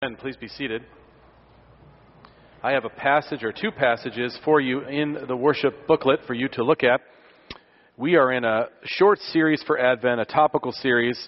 And please be seated. I have a passage or two passages for you in the worship booklet for you to look at. We are in a short series for Advent, a topical series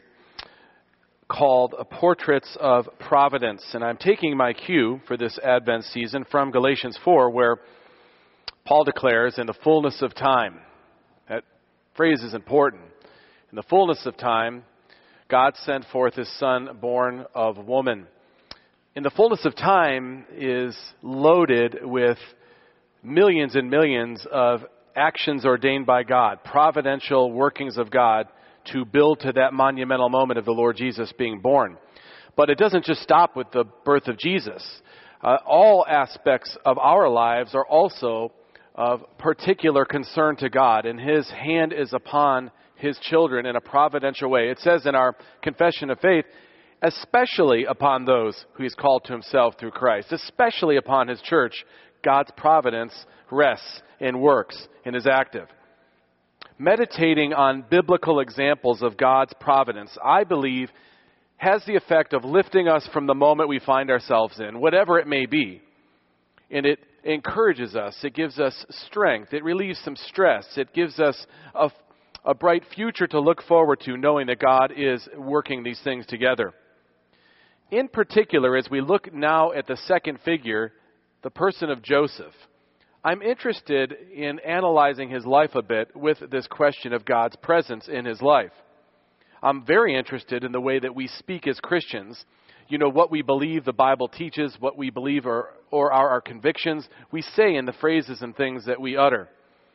called Portraits of Providence. And I'm taking my cue for this Advent season from Galatians 4, where Paul declares, in the fullness of time. That phrase is important. In the fullness of time, God sent forth His Son, born of woman. In the fullness of time is loaded with millions and millions of actions ordained by God, providential workings of God to build to that monumental moment of the Lord Jesus being born. But it doesn't just stop with the birth of Jesus. All aspects of our lives are also of particular concern to God, and His hand is upon His children in a providential way. It says in our confession of faith, especially upon those who He's called to Himself through Christ, especially upon His church, God's providence rests and works and is active. Meditating on biblical examples of God's providence, I believe, has the effect of lifting us from the moment we find ourselves in, whatever it may be. And it encourages us. It gives us strength. It relieves some stress. It gives us a bright future to look forward to, knowing that God is working these things together. In particular, as we look now at the second figure, the person of Joseph, I'm interested in analyzing his life a bit with this question of God's presence in his life. I'm very interested in the way that we speak as Christians. You know, what we believe the Bible teaches, what we believe or are our convictions, we say in the phrases and things that we utter.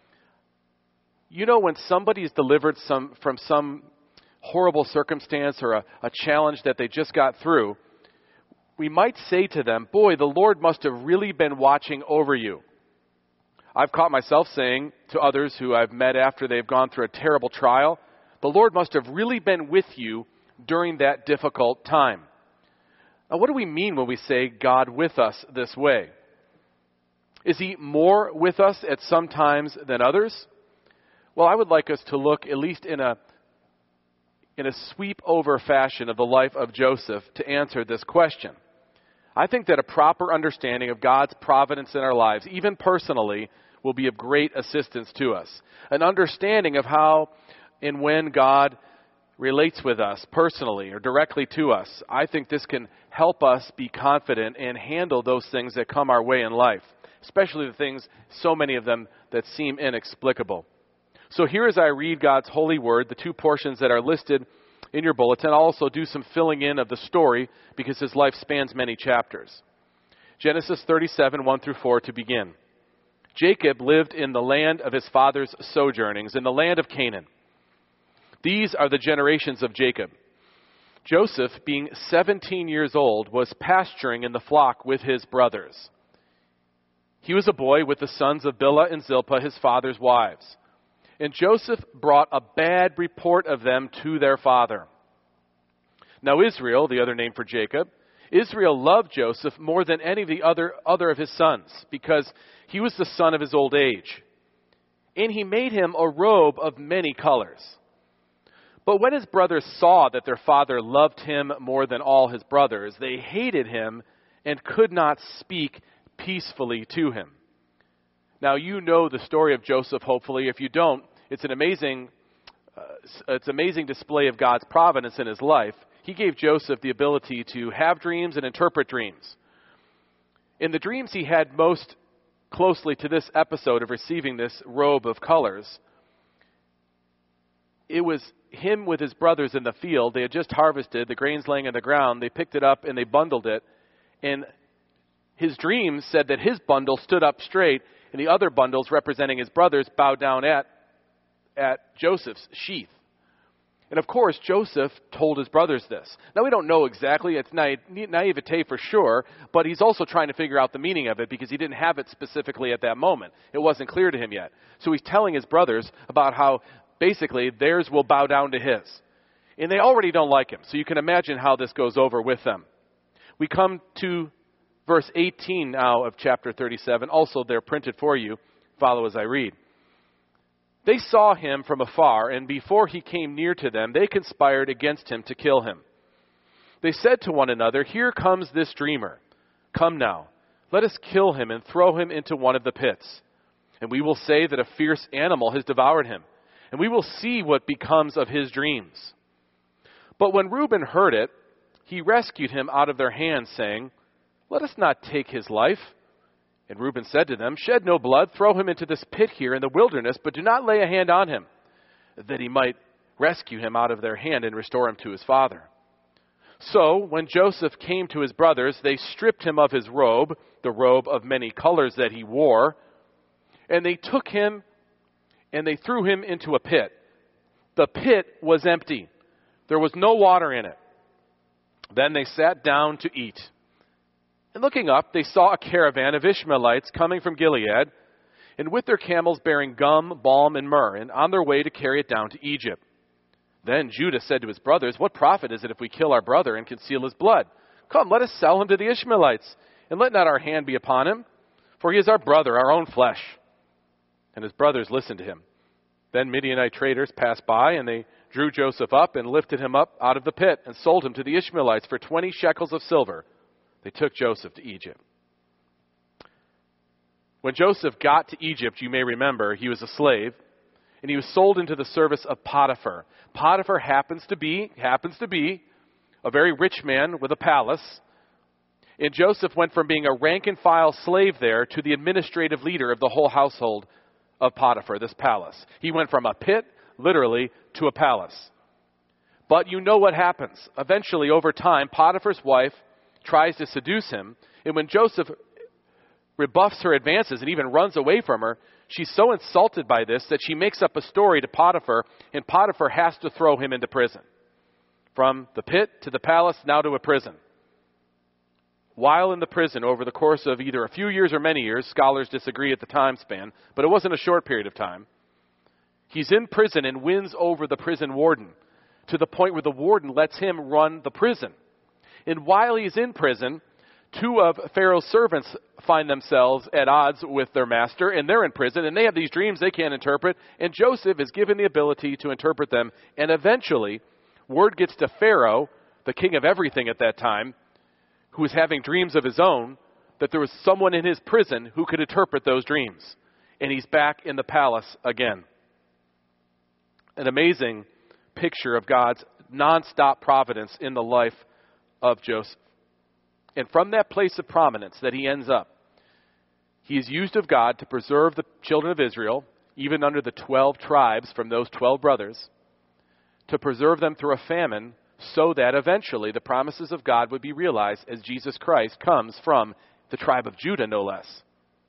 You know, when somebody is delivered from some horrible circumstance or a challenge that they just got through, we might say to them, boy, the Lord must have really been watching over you. I've caught myself saying to others who I've met after they've gone through a terrible trial, the Lord must have really been with you during that difficult time. Now, what do we mean when we say God with us this way? Is He more with us at some times than others? Well, I would like us to look at least in a sweep-over fashion of the life of Joseph to answer this question. I think that a proper understanding of God's providence in our lives, even personally, will be of great assistance to us. An understanding of how and when God relates with us personally or directly to us. I think this can help us be confident and handle those things that come our way in life, especially the things, so many of them, that seem inexplicable. So here as I read God's holy word, the two portions that are listed in your bulletin, I'll also do some filling in of the story because his life spans many chapters. Genesis 37, 1 through 4 to begin. Jacob lived in the land of his father's sojournings, in the land of Canaan. These are the generations of Jacob. Joseph, being 17 years old, was pasturing in the flock with his brothers. He was a boy with the sons of Bilhah and Zilpah, his father's wives. And Joseph brought a bad report of them to their father. Now Israel, the other name for Jacob, Israel loved Joseph more than any of the other of his sons, because he was the son of his old age. And he made him a robe of many colors. But when his brothers saw that their father loved him more than all his brothers, they hated him and could not speak peacefully to him. Now, you know the story of Joseph, hopefully. If you don't, it's an amazing display of God's providence in his life. He gave Joseph the ability to have dreams and interpret dreams. In the dreams he had most closely to this episode of receiving this robe of colors, it was him with his brothers in the field. They had just harvested, the grain's laying on the ground. They picked it up and they bundled it. And his dreams said that his bundle stood up straight, and the other bundles representing his brothers bowed down at Joseph's sheath. And of course, Joseph told his brothers this. Now, we don't know exactly. It's naivete for sure, but he's also trying to figure out the meaning of it because he didn't have it specifically at that moment. It wasn't clear to him yet. So he's telling his brothers about how basically theirs will bow down to his. And they already don't like him, so you can imagine how this goes over with them. We come to verse 18 now of chapter 37, also they're printed for you. Follow as I read. They saw him from afar, and before he came near to them, they conspired against him to kill him. They said to one another, "Here comes this dreamer. Come now, let us kill him and throw him into one of the pits. And we will say that a fierce animal has devoured him, and we will see what becomes of his dreams." But when Reuben heard it, he rescued him out of their hands, saying, "Let us not take his life." And Reuben said to them, "Shed no blood, throw him into this pit here in the wilderness, but do not lay a hand on him, that he might rescue him out of their hand and restore him to his father." So when Joseph came to his brothers, they stripped him of his robe, the robe of many colors that he wore, and they took him and they threw him into a pit. The pit was empty. There was no water in it. Then they sat down to eat. And looking up, they saw a caravan of Ishmaelites coming from Gilead, and with their camels bearing gum, balm, and myrrh, and on their way to carry it down to Egypt. Then Judah said to his brothers, "What profit is it if we kill our brother and conceal his blood? Come, let us sell him to the Ishmaelites, and let not our hand be upon him, for he is our brother, our own flesh." And his brothers listened to him. Then Midianite traders passed by, and they drew Joseph up and lifted him up out of the pit and sold him to the Ishmaelites for 20 shekels of silver. They took Joseph to Egypt. When Joseph got to Egypt, you may remember, he was a slave, and he was sold into the service of Potiphar. Potiphar happens to be a very rich man with a palace. And Joseph went from being a rank-and-file slave there to the administrative leader of the whole household of Potiphar, this palace. He went from a pit, literally, to a palace. But you know what happens. Eventually, over time, Potiphar's wife tries to seduce him, and when Joseph rebuffs her advances and even runs away from her, she's so insulted by this that she makes up a story to Potiphar, and Potiphar has to throw him into prison. From the pit to the palace, now to a prison. While in the prison, over the course of either a few years or many years, scholars disagree at the time span, but it wasn't a short period of time, he's in prison and wins over the prison warden to the point where the warden lets him run the prison. And while he's in prison, two of Pharaoh's servants find themselves at odds with their master, and they're in prison, and they have these dreams they can't interpret, and Joseph is given the ability to interpret them, and eventually, word gets to Pharaoh, the king of everything at that time, who was having dreams of his own, that there was someone in his prison who could interpret those dreams. And he's back in the palace again. An amazing picture of God's nonstop providence in the life of Joseph. And from that place of prominence that he ends up, he is used of God to preserve the children of Israel, even under the 12 tribes from those 12 brothers, to preserve them through a famine so that eventually the promises of God would be realized as Jesus Christ comes from the tribe of Judah, no less.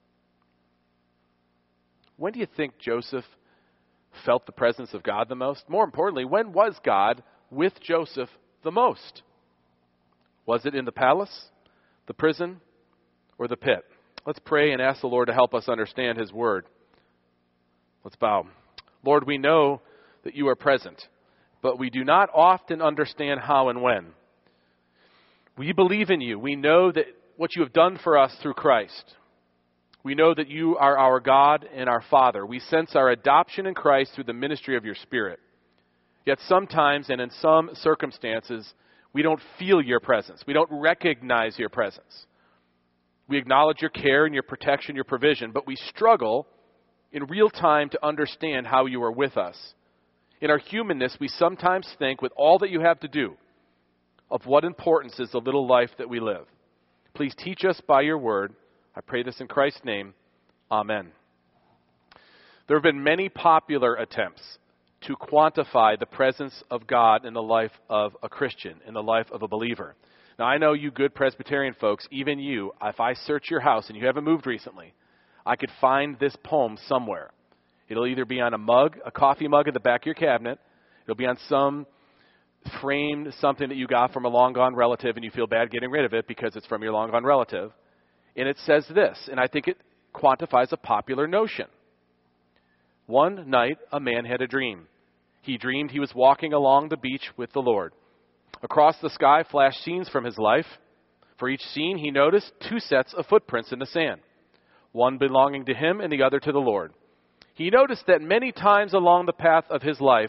When do you think Joseph felt the presence of God the most? More importantly, when was God with Joseph the most? Was it in the palace, the prison, or the pit? Let's pray and ask the Lord to help us understand his word. Let's bow. Lord, we know that you are present, but we do not often understand how and when. We believe in you. We know that what you have done for us through Christ. We know that you are our God and our Father. We sense our adoption in Christ through the ministry of your Spirit. Yet sometimes and in some circumstances, we don't feel your presence. We don't recognize your presence. We acknowledge your care and your protection, your provision, but we struggle in real time to understand how you are with us. In our humanness, we sometimes think, with all that you have to do, of what importance is the little life that we live. Please teach us by your word. I pray this in Christ's name. Amen. There have been many popular attempts to quantify the presence of God in the life of a Christian, in the life of a believer. Now, I know you good Presbyterian folks, even you, if I search your house and you haven't moved recently, I could find this poem somewhere. It'll either be on a mug, a coffee mug in the back of your cabinet. It'll be on some framed something that you got from a long-gone relative and you feel bad getting rid of it because it's from your long-gone relative. And it says this, and I think it quantifies a popular notion. One night, a man had a dream. He dreamed he was walking along the beach with the Lord. Across the sky flashed scenes from his life. For each scene, he noticed 2 sets of footprints in the sand, one belonging to him and the other to the Lord. He noticed that many times along the path of his life,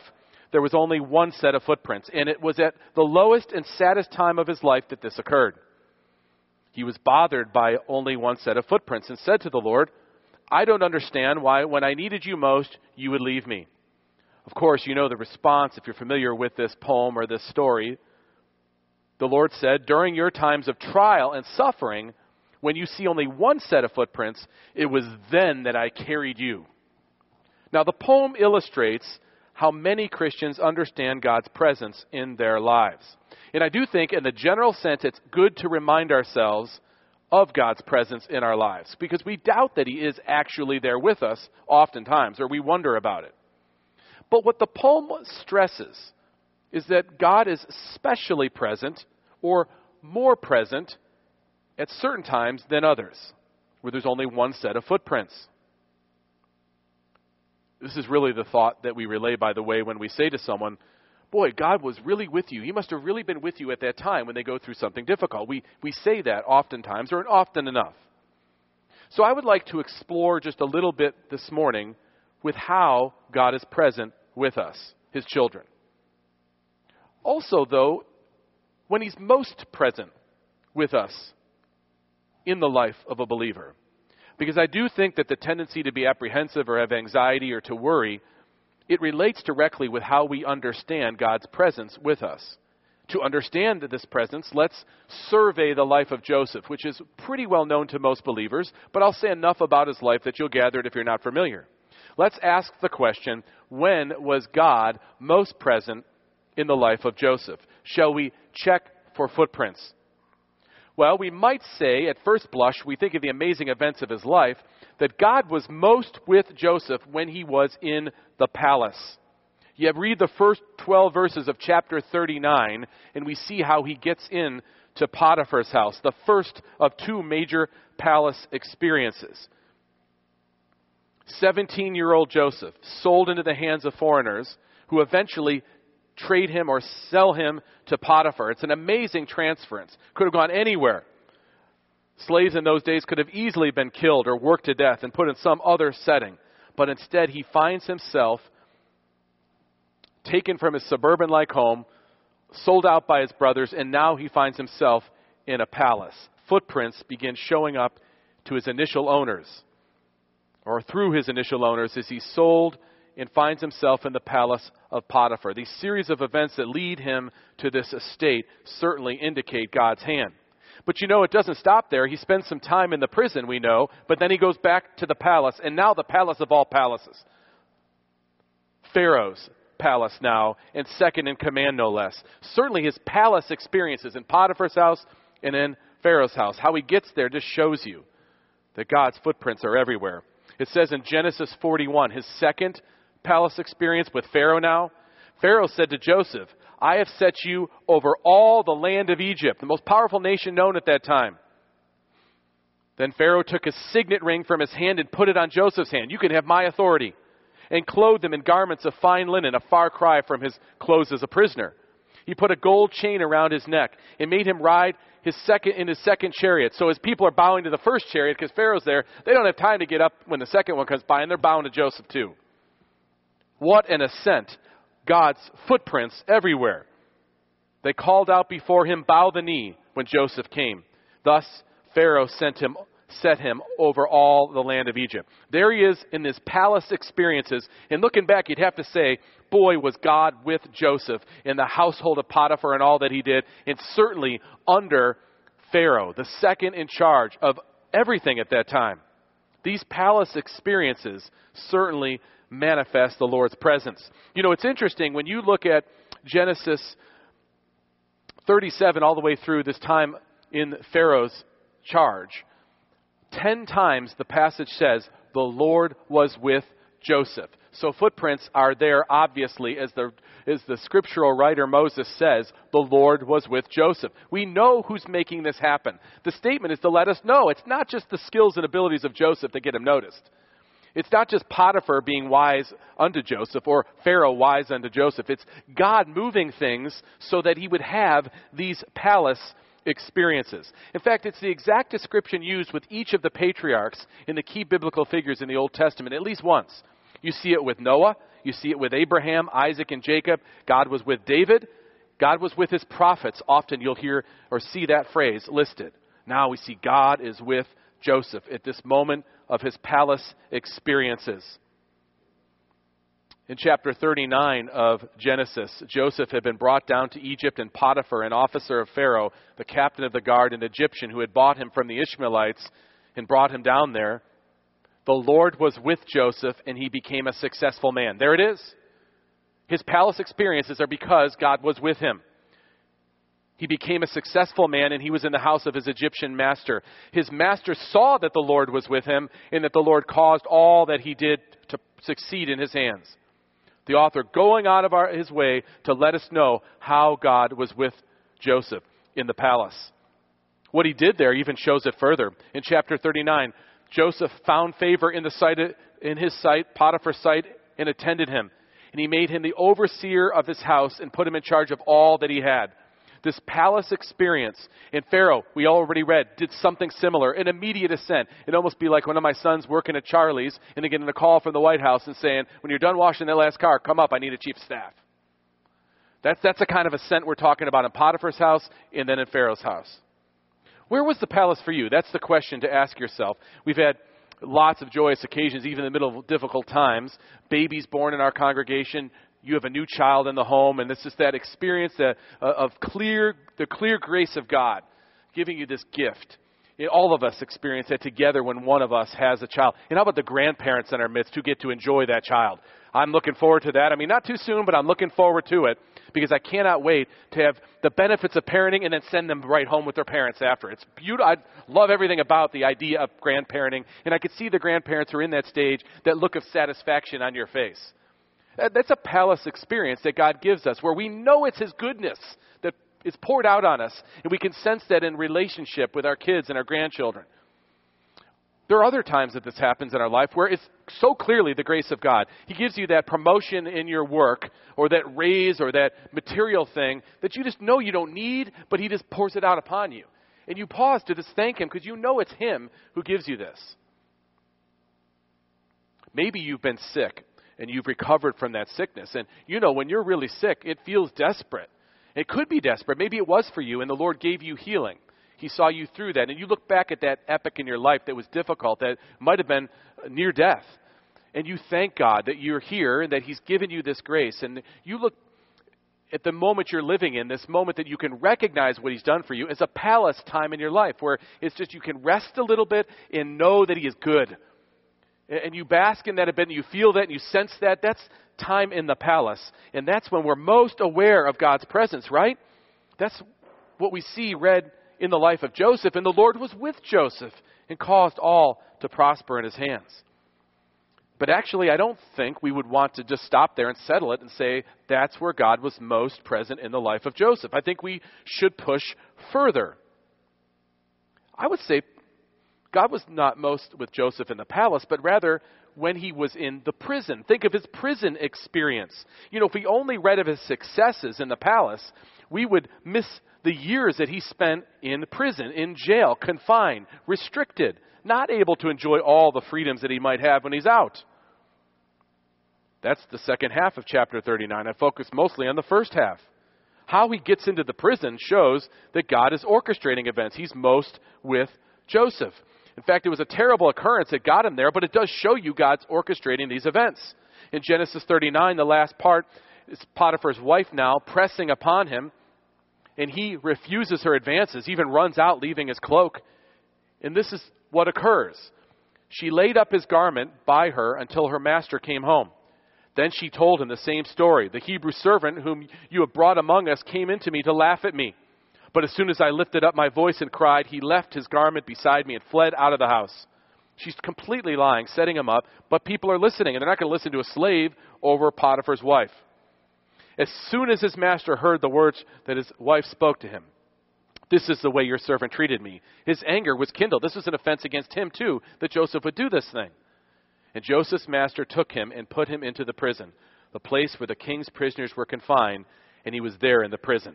there was only one set of footprints, and it was at the lowest and saddest time of his life that this occurred. He was bothered by only one set of footprints and said to the Lord, I don't understand why when I needed you most, you would leave me. Of course, you know the response if you're familiar with this poem or this story. The Lord said, during your times of trial and suffering, when you see only one set of footprints, it was then that I carried you. Now, the poem illustrates how many Christians understand God's presence in their lives. And I do think, in the general sense, it's good to remind ourselves of God's presence in our lives, because we doubt that He is actually there with us oftentimes, or we wonder about it. But what the poem stresses is that God is especially present, or more present, at certain times than others, where there's only one set of footprints. This is really the thought that we relay, by the way, when we say to someone, boy, God was really with you. He must have really been with you at that time when they go through something difficult. We say that oftentimes, or often enough. So I would like to explore just a little bit this morning with how God is present with us, His children. Also, though, when He's most present with us in the life of a believer. Because I do think that the tendency to be apprehensive or have anxiety or to worry, it relates directly with how we understand God's presence with us. To understand this presence, let's survey the life of Joseph, which is pretty well known to most believers, but I'll say enough about his life that you'll gather it if you're not familiar. Let's ask the question, when was God most present in the life of Joseph? Shall we check for footprints? Well, we might say, at first blush, we think of the amazing events of his life, that God was most with Joseph when he was in the palace. You read the first 12 verses of chapter 39, and we see how he gets in to Potiphar's house, the first of two major palace experiences. 17-year-old Joseph, sold into the hands of foreigners, who eventually trade him or sell him to Potiphar. It's an amazing transference. Could have gone anywhere. Slaves in those days could have easily been killed or worked to death and put in some other setting. But instead, he finds himself taken from his suburban-like home, sold out by his brothers, and now he finds himself in a palace. Footprints begin showing up to his initial owners, or through his initial owners, as he's sold and finds himself in the palace of Potiphar. These series of events that lead him to this estate certainly indicate God's hand. But you know, it doesn't stop there. He spends some time in the prison, we know, but then he goes back to the palace, and now the palace of all palaces. Pharaoh's palace now, and second in command, no less. Certainly his palace experiences in Potiphar's house and in Pharaoh's house. How he gets there just shows you that God's footprints are everywhere. It says in Genesis 41, his second palace experience with Pharaoh now, Pharaoh said to Joseph, I have set you over all the land of Egypt, the most powerful nation known at that time. Then Pharaoh took his signet ring from his hand and put it on Joseph's hand. You can have my authority. And clothed him in garments of fine linen, a far cry from his clothes as a prisoner. He put a gold chain around his neck and made him ride in his second chariot. So as people are bowing to the first chariot, because Pharaoh's there, they don't have time to get up when the second one comes by, and they're bowing to Joseph too. What an ascent. God's footprints everywhere. They called out before him, bow the knee, when Joseph came. Thus Pharaoh set him over all the land of Egypt. There he is in his palace experiences. And looking back, you'd have to say, boy, was God with Joseph in the household of Potiphar and all that he did. And certainly under Pharaoh, the second in charge of everything at that time. These palace experiences certainly manifest the Lord's presence. You know, it's interesting when you look at Genesis 37 all the way through this time in Pharaoh's charge. 10 times the passage says, the Lord was with Joseph. So footprints are there, obviously, as the scriptural writer Moses says, the Lord was with Joseph. We know who's making this happen. The statement is to let us know it's not just the skills and abilities of Joseph that get him noticed. It's not just Potiphar being wise unto Joseph or Pharaoh wise unto Joseph. It's God moving things so that he would have these palace experiences. In fact, it's the exact description used with each of the patriarchs in the key biblical figures in the Old Testament, at least once. You see it with Noah. You see it with Abraham, Isaac, and Jacob. God was with David. God was with his prophets. Often you'll hear or see that phrase listed. Now we see God is with Joseph at this moment of his palace experiences. In chapter 39 of Genesis, Joseph had been brought down to Egypt, and Potiphar, an officer of Pharaoh, the captain of the guard, an Egyptian who had bought him from the Ishmaelites and brought him down there, the Lord was with Joseph, and he became a successful man. There it is. His palace experiences are because God was with him. He became a successful man, and he was in the house of his Egyptian master. His master saw that the Lord was with him, and that the Lord caused all that he did to succeed in his hands. The author going out of his way to let us know how God was with Joseph in the palace. What he did there even shows it further. In chapter 39, Joseph found favor in his sight, Potiphar's sight, and attended him. And he made him the overseer of his house and put him in charge of all that he had. This palace experience, and Pharaoh, we already read, did something similar, an immediate ascent. It'd almost be like one of my sons working at Charlie's and then getting a call from the White House and saying, when you're done washing that last car, come up, I need a chief of staff. That's the kind of ascent we're talking about in Potiphar's house and then in Pharaoh's house. Where was the palace for you? That's the question to ask yourself. We've had lots of joyous occasions, even in the middle of difficult times. Babies born in our congregation. You have a new child in the home, and this is that experience of the clear grace of God giving you this gift. All of us experience that together when one of us has a child. And how about the grandparents in our midst who get to enjoy that child? I'm looking forward to that. I mean, not too soon, but I'm looking forward to it because I cannot wait to have the benefits of parenting and then send them right home with their parents after. It's beautiful. I love everything about the idea of grandparenting, and I could see the grandparents who are in that stage, that look of satisfaction on your face. That's a palace experience that God gives us where we know it's His goodness that is poured out on us, and we can sense that in relationship with our kids and our grandchildren. There are other times that this happens in our life where it's so clearly the grace of God. He gives you that promotion in your work or that raise or that material thing that you just know you don't need, but He just pours it out upon you. And you pause to just thank Him because you know it's Him who gives you this. Maybe you've been sick and you've recovered from that sickness. And you know, when you're really sick, it feels desperate. It could be desperate. Maybe it was for you, and the Lord gave you healing. He saw you through that. And you look back at that epic in your life that was difficult, that might have been near death. And you thank God that you're here and that He's given you this grace. And you look at the moment you're living in, this moment that you can recognize what He's done for you, as a palace time in your life where it's just you can rest a little bit and know that He is good. And you bask in that a bit, and you feel that, and you sense that. That's time in the palace. And that's when we're most aware of God's presence, right? That's what we see read in the life of Joseph. And the Lord was with Joseph and caused all to prosper in his hands. But actually, I don't think we would want to just stop there and settle it and say that's where God was most present in the life of Joseph. I think we should push further. I would say God was not most with Joseph in the palace, but rather when he was in the prison. Think of his prison experience. You know, if we only read of his successes in the palace, we would miss the years that he spent in prison, in jail, confined, restricted, not able to enjoy all the freedoms that he might have when he's out. That's the second half of chapter 39. I focus mostly on the first half. How he gets into the prison shows that God is orchestrating events. He's most with Joseph. In fact, it was a terrible occurrence that got him there, but it does show you God's orchestrating these events. In Genesis 39, the last part, is Potiphar's wife now pressing upon him, and he refuses her advances, even runs out leaving his cloak. And this is what occurs. She laid up his garment by her until her master came home. Then she told him the same story. The Hebrew servant whom you have brought among us came into me to laugh at me. But as soon as I lifted up my voice and cried, he left his garment beside me and fled out of the house. She's completely lying, setting him up, but people are listening, and they're not going to listen to a slave over Potiphar's wife. As soon as his master heard the words that his wife spoke to him, "This is the way your servant treated me," his anger was kindled. This was an offense against him, too, that Joseph would do this thing. And Joseph's master took him and put him into the prison, the place where the king's prisoners were confined, and he was there in the prison.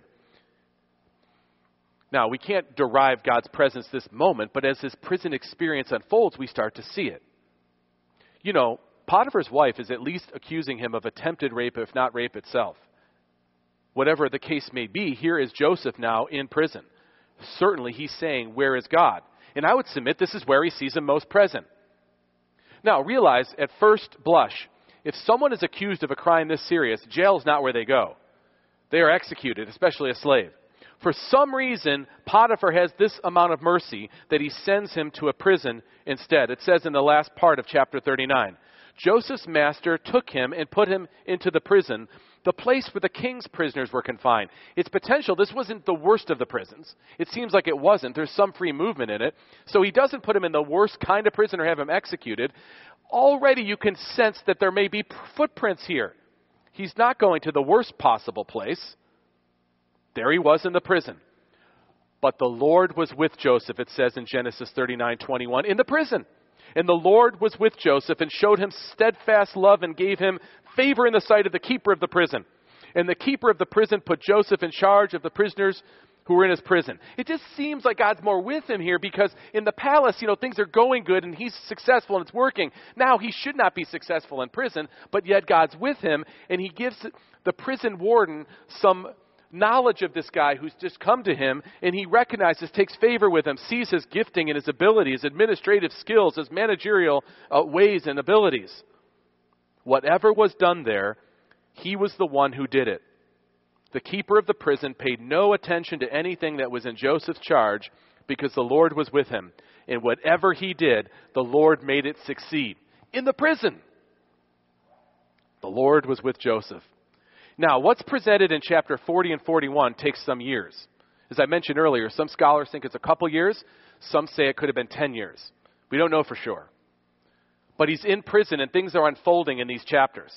Now, we can't derive God's presence this moment, but as his prison experience unfolds, we start to see it. You know, Potiphar's wife is at least accusing him of attempted rape, if not rape itself. Whatever the case may be, here is Joseph now in prison. Certainly he's saying, where is God? And I would submit this is where he sees him most present. Now realize, at first blush, if someone is accused of a crime this serious, jail is not where they go. They are executed, especially a slave. For some reason, Potiphar has this amount of mercy that he sends him to a prison instead. It says in the last part of chapter 39, Joseph's master took him and put him into the prison, the place where the king's prisoners were confined. It's potential this wasn't the worst of the prisons. It seems like it wasn't. There's some free movement in it. So he doesn't put him in the worst kind of prison or have him executed. Already you can sense that there may be footprints here. He's not going to the worst possible place. There he was in the prison. But the Lord was with Joseph, it says in Genesis 39:21, in the prison. And the Lord was with Joseph and showed him steadfast love and gave him favor in the sight of the keeper of the prison. And the keeper of the prison put Joseph in charge of the prisoners who were in his prison. It just seems like God's more with him here because in the palace, things are going good and he's successful and it's working. Now he should not be successful in prison, but yet God's with him and he gives the prison warden some knowledge of this guy who's just come to him, and he recognizes, takes favor with him, sees his gifting and his abilities, administrative skills, his managerial ways and abilities. Whatever was done there, he was the one who did it. The keeper of the prison paid no attention to anything that was in Joseph's charge because the Lord was with him. And whatever he did, the Lord made it succeed. In the prison, the Lord was with Joseph. Now, what's presented in chapter 40 and 41 takes some years. As I mentioned earlier, some scholars think it's a couple years. Some say it could have been 10 years. We don't know for sure. But he's in prison and things are unfolding in these chapters.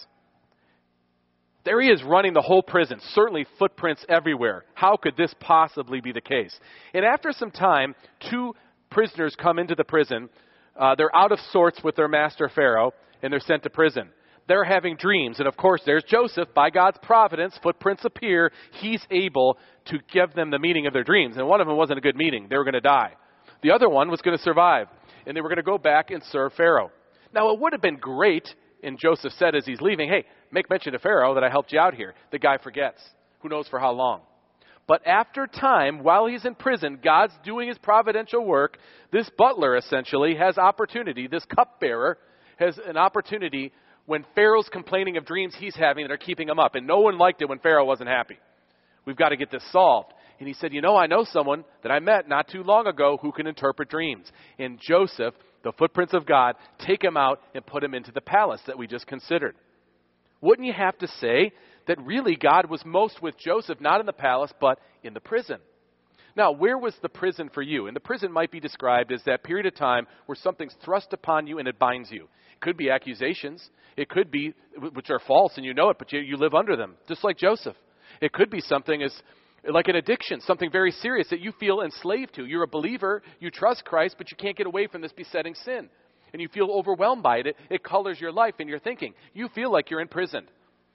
There he is running the whole prison, certainly footprints everywhere. How could this possibly be the case? And after some time, two prisoners come into the prison. They're out of sorts with their master Pharaoh, and they're sent to prison. They're having dreams. And of course, there's Joseph. By God's providence, footprints appear. He's able to give them the meaning of their dreams. And one of them wasn't a good meaning. They were going to die. The other one was going to survive. And they were going to go back and serve Pharaoh. Now, it would have been great, and Joseph said as he's leaving, hey, make mention to Pharaoh that I helped you out here. The guy forgets. Who knows for how long. But after time, while he's in prison, God's doing his providential work. This butler essentially has opportunity. This cupbearer has an opportunity when Pharaoh's complaining of dreams he's having that are keeping him up. And no one liked it when Pharaoh wasn't happy. We've got to get this solved. And he said, I know someone that I met not too long ago who can interpret dreams. And Joseph, the footprints of God, take him out and put him into the palace that we just considered. Wouldn't you have to say that really God was most with Joseph, not in the palace, but in the prison? Now, where was the prison for you? And the prison might be described as that period of time where something's thrust upon you and it binds you. It could be accusations. It could be, which are false and you know it, but you live under them, just like Joseph. It could be something as like an addiction, something very serious that you feel enslaved to. You're a believer, you trust Christ, but you can't get away from this besetting sin. And you feel overwhelmed by it. It colors your life and your thinking. You feel like you're imprisoned.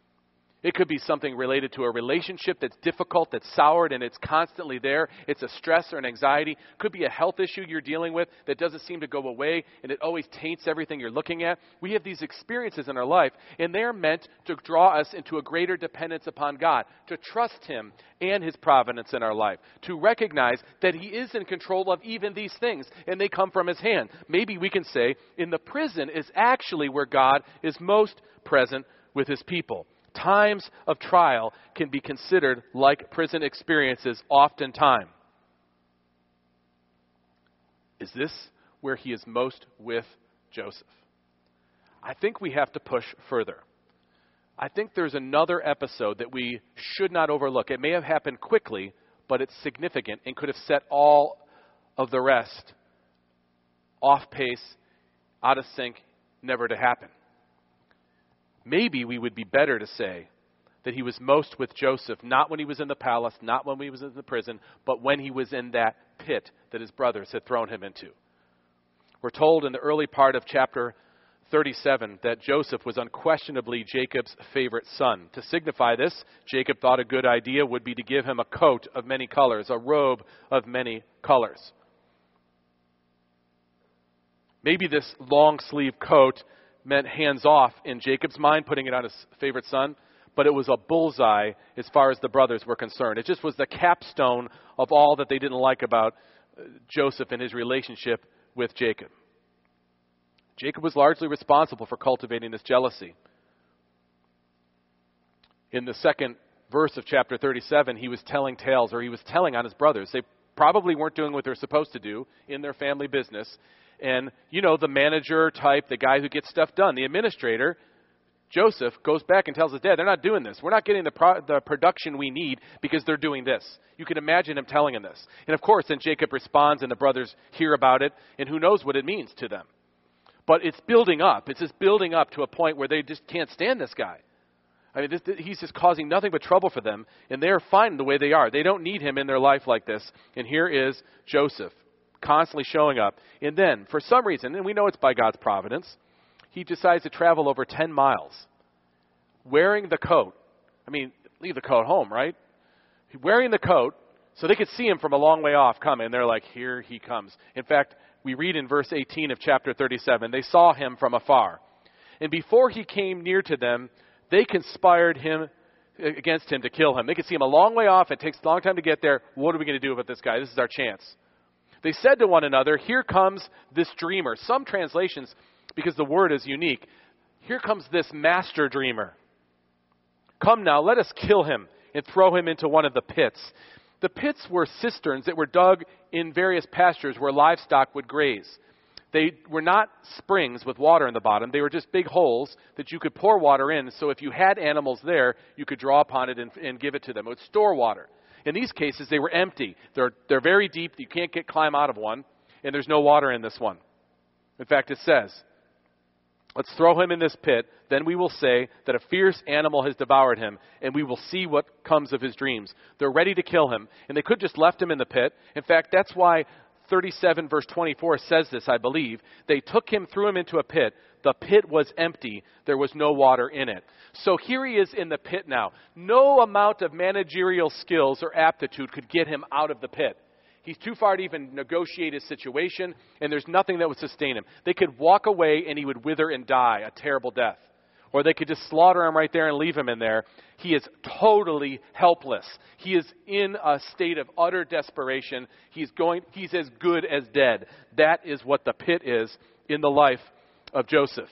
It could be something related to a relationship that's difficult, that's soured, and it's constantly there. It's a stress or an anxiety. Could be a health issue you're dealing with that doesn't seem to go away, and it always taints everything you're looking at. We have these experiences in our life, and they're meant to draw us into a greater dependence upon God, to trust Him and His providence in our life, to recognize that He is in control of even these things, and they come from His hand. Maybe we can say, in the prison is actually where God is most present with His people. Times of trial can be considered like prison experiences oftentimes. Is this where he is most with Joseph? I think we have to push further. I think there's another episode that we should not overlook. It may have happened quickly, but it's significant and could have set all of the rest off pace, out of sync, never to happen. Maybe we would be better to say that he was most with Joseph, not when he was in the palace, not when he was in the prison, but when he was in that pit that his brothers had thrown him into. We're told in the early part of chapter 37 that Joseph was unquestionably Jacob's favorite son. To signify this, Jacob thought a good idea would be to give him a coat of many colors, a robe of many colors. Maybe this long sleeve coat meant hands off in Jacob's mind, putting it on his favorite son, but it was a bullseye as far as the brothers were concerned. It just was the capstone of all that they didn't like about Joseph and his relationship with Jacob. Jacob was largely responsible for cultivating this jealousy. In the second verse of chapter 37, he was telling tales, or he was telling on his brothers. They probably weren't doing what they're supposed to do in their family business. And, the manager type, the guy who gets stuff done, the administrator, Joseph, goes back and tells his dad, they're not doing this. We're not getting the production we need because they're doing this. You can imagine him telling him this. And of course, then Jacob responds and the brothers hear about it, and who knows what it means to them. But it's building up. It's just building up to a point where they just can't stand this guy. I mean, he's just causing nothing but trouble for them, and they're fine the way they are. They don't need him in their life like this. And here is Joseph, constantly showing up. And then, for some reason, and we know it's by God's providence, he decides to travel over 10 miles, wearing the coat. I mean, leave the coat home, right? Wearing the coat so they could see him from a long way off coming. And they're like, here he comes. In fact, we read in verse 18 of chapter 37, they saw him from afar. And before he came near to them, they conspired against him to kill him. They could see him a long way off. It takes a long time to get there. What are we going to do about this guy? This is our chance. They said to one another, here comes this dreamer. Some translations, because the word is unique, here comes this master dreamer. Come now, let us kill him and throw him into one of the pits. The pits were cisterns that were dug in various pastures where livestock would graze. They were not springs with water in the bottom. They were just big holes that you could pour water in. So if you had animals there, you could draw upon it and give it to them. It would store water. In these cases, they were empty. They're very deep. You can't climb out of one. And there's no water in this one. In fact, it says, let's throw him in this pit. Then we will say that a fierce animal has devoured him, and we will see what comes of his dreams. They're ready to kill him. And they could just left him in the pit. In fact, that's why 37 verse 24 says this, I believe. They took him, threw him into a pit. The pit was empty. There was no water in it. So here he is in the pit now. No amount of managerial skills or aptitude could get him out of the pit. He's too far to even negotiate his situation, and there's nothing that would sustain him. They could walk away and he would wither and die a terrible death. Or they could just slaughter him right there and leave him in there. He is totally helpless. He is in a state of utter desperation. He's as good as dead. That is what the pit is in the life of Joseph.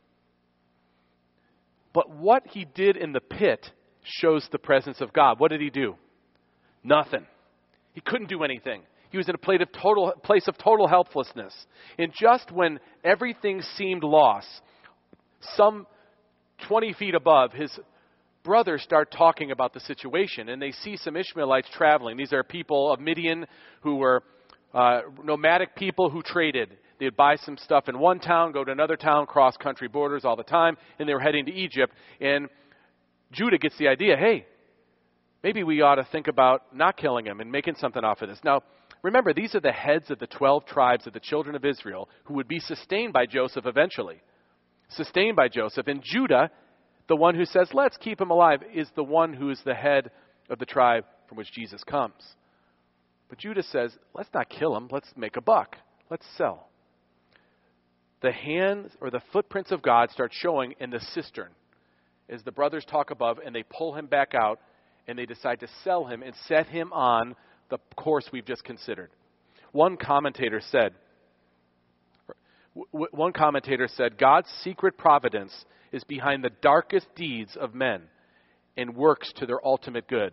But what he did in the pit shows the presence of God. What did he do? Nothing. He couldn't do anything. He was in a place of total helplessness. And just when everything seemed lost, some 20 feet above, his brothers start talking about the situation, and they see some Ishmaelites traveling. These are people of Midian who were nomadic people who traded. They'd buy some stuff in one town, go to another town, cross country borders all the time, and they were heading to Egypt. And Judah gets the idea, hey, maybe we ought to think about not killing him and making something off of this. Now, remember, these are the heads of the 12 tribes of the children of Israel who would be sustained by Joseph eventually. Sustained by Joseph. And Judah, the one who says, let's keep him alive, is the one who is the head of the tribe from which Jesus comes. But Judah says, let's not kill him. Let's make a buck. Let's sell. The hands or the footprints of God start showing in the cistern as the brothers talk above, and they pull him back out, and they decide to sell him and set him on the course we've just considered. One commentator said, God's secret providence is behind the darkest deeds of men and works to their ultimate good.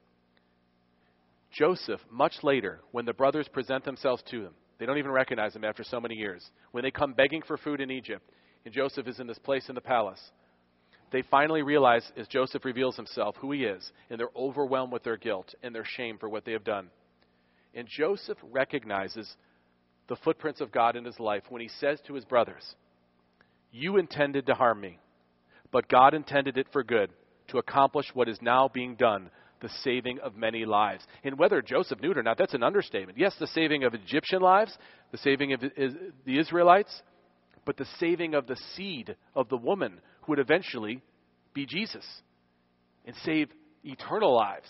Joseph, much later, when the brothers present themselves to him, they don't even recognize him after so many years. When they come begging for food in Egypt, and Joseph is in this place in the palace, they finally realize, as Joseph reveals himself, who he is, and they're overwhelmed with their guilt and their shame for what they have done. And Joseph recognizes the footprints of God in his life when he says to his brothers, you intended to harm me, but God intended it for good, to accomplish what is now being done, the saving of many lives. And whether Joseph knew it or not, that's an understatement. Yes, the saving of Egyptian lives, the saving of the Israelites, but the saving of the seed of the woman who would eventually be Jesus and save eternal lives.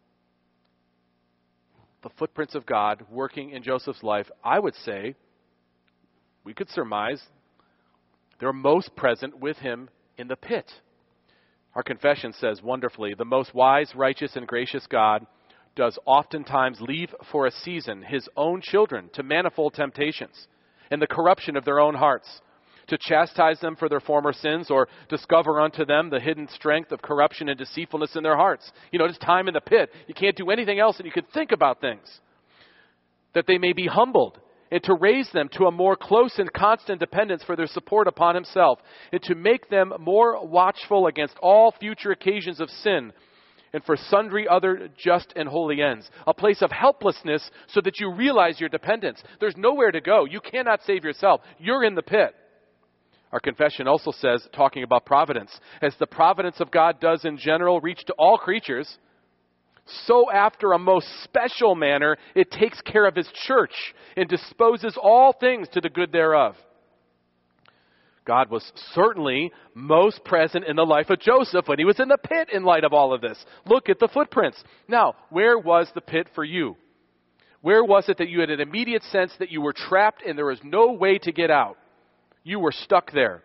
The footprints of God working in Joseph's life, I would say, we could surmise They're most present with him in the pit. Our confession says wonderfully, the most wise, righteous, and gracious God does oftentimes leave for a season his own children to manifold temptations and the corruption of their own hearts, to chastise them for their former sins or discover unto them the hidden strength of corruption and deceitfulness in their hearts. It's time in the pit. You can't do anything else and you can think about things. That they may be humbled, and to raise them to a more close and constant dependence for their support upon himself, and to make them more watchful against all future occasions of sin, and for sundry other just and holy ends. A place of helplessness so that you realize your dependence. There's nowhere to go. You cannot save yourself. You're in the pit. Our confession also says, talking about providence, as the providence of God does in general reach to all creatures, so after a most special manner it takes care of his church and disposes all things to the good thereof. God was certainly most present in the life of Joseph when he was in the pit in light of all of this. Look at the footprints. Now, where was the pit for you? Where was it that you had an immediate sense that you were trapped and there was no way to get out? You were stuck there.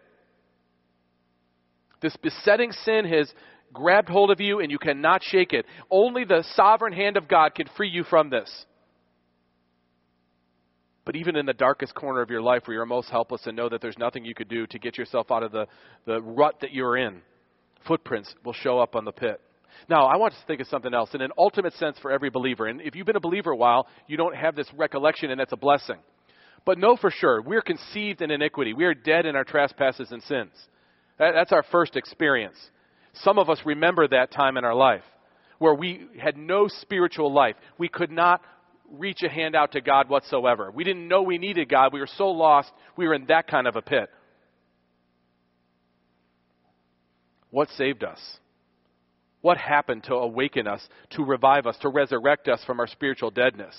This besetting sin has grabbed hold of you and you cannot shake it. Only the sovereign hand of God can free you from this. But even in the darkest corner of your life where you're most helpless and know that there's nothing you could do to get yourself out of the rut that you're in, footprints will show up on the pit. Now, I want to think of something else in an ultimate sense for every believer. And if you've been a believer a while, you don't have this recollection, and that's a blessing. But know for sure, we're conceived in iniquity. We are dead in our trespasses and sins. That's our first experience. Some of us remember that time in our life where we had no spiritual life. We could not reach a hand out to God whatsoever. We didn't know we needed God. We were so lost. We were in that kind of a pit. What saved us? What happened to awaken us, to revive us, to resurrect us from our spiritual deadness?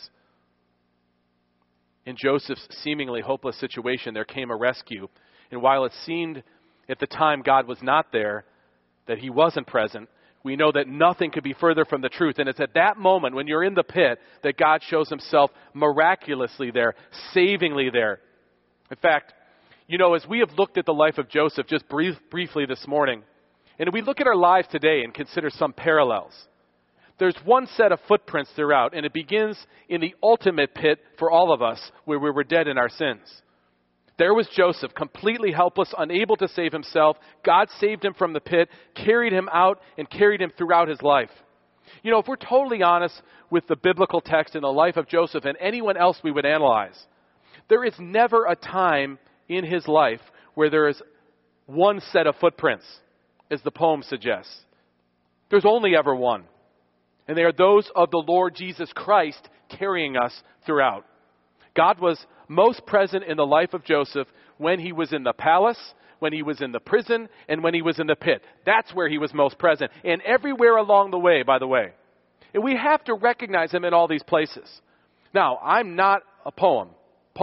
In Joseph's seemingly hopeless situation, there came a rescue. And while it seemed at the time God was not there, that he wasn't present, we know that nothing could be further from the truth. And it's at that moment when you're in the pit that God shows himself miraculously there, savingly there. In fact, as we have looked at the life of Joseph just briefly this morning, and we look at our lives today and consider some parallels, there's one set of footprints throughout, and it begins in the ultimate pit for all of us where we were dead in our sins. There was Joseph, completely helpless, unable to save himself. God saved him from the pit, carried him out, and carried him throughout his life. If we're totally honest with the biblical text in the life of Joseph and anyone else we would analyze, there is never a time in his life where there is one set of footprints, as the poem suggests. There's only ever one. And they are those of the Lord Jesus Christ carrying us throughout. God was most present in the life of Joseph when he was in the palace, when he was in the prison, and when he was in the pit. That's where he was most present. And everywhere along the way, by the way. And we have to recognize him in all these places. Now, I'm not a poet,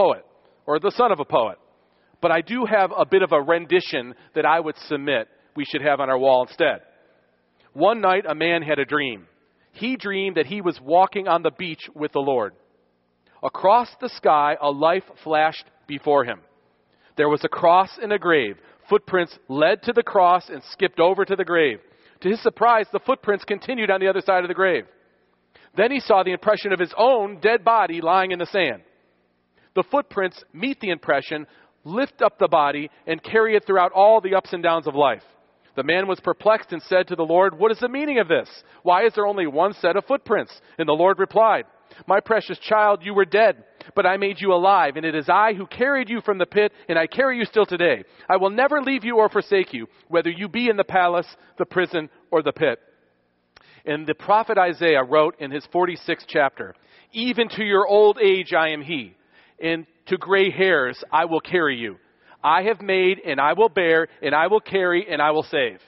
or the son of a poet. But I do have a bit of a rendition that I would submit we should have on our wall instead. One night, a man had a dream. He dreamed that he was walking on the beach with the Lord. Across the sky, a life flashed before him. There was a cross and a grave. Footprints led to the cross and skipped over to the grave. To his surprise, the footprints continued on the other side of the grave. Then he saw the impression of his own dead body lying in the sand. The footprints meet the impression, lift up the body, and carry it throughout all the ups and downs of life. The man was perplexed and said to the Lord, "What is the meaning of this? Why is there only one set of footprints?" And the Lord replied, "My precious child, you were dead, but I made you alive, and it is I who carried you from the pit, and I carry you still today. I will never leave you or forsake you, whether you be in the palace, the prison, or the pit." And the prophet Isaiah wrote in his 46th chapter, "Even to your old age I am he, and to gray hairs I will carry you. I have made, and I will bear, and I will carry, and I will save."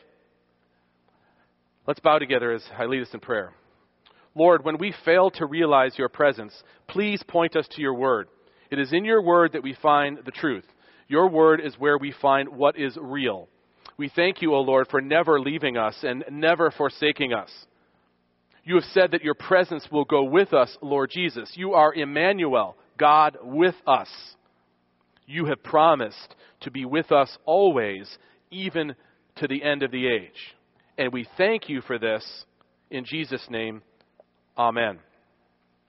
Let's bow together as I lead us in prayer. Lord, when we fail to realize your presence, please point us to your word. It is in your word that we find the truth. Your word is where we find what is real. We thank you, O Lord, for never leaving us and never forsaking us. You have said that your presence will go with us, Lord Jesus. You are Emmanuel, God with us. you have promised to be with us always, even to the end of the age. And we thank you for this. In Jesus' name, amen.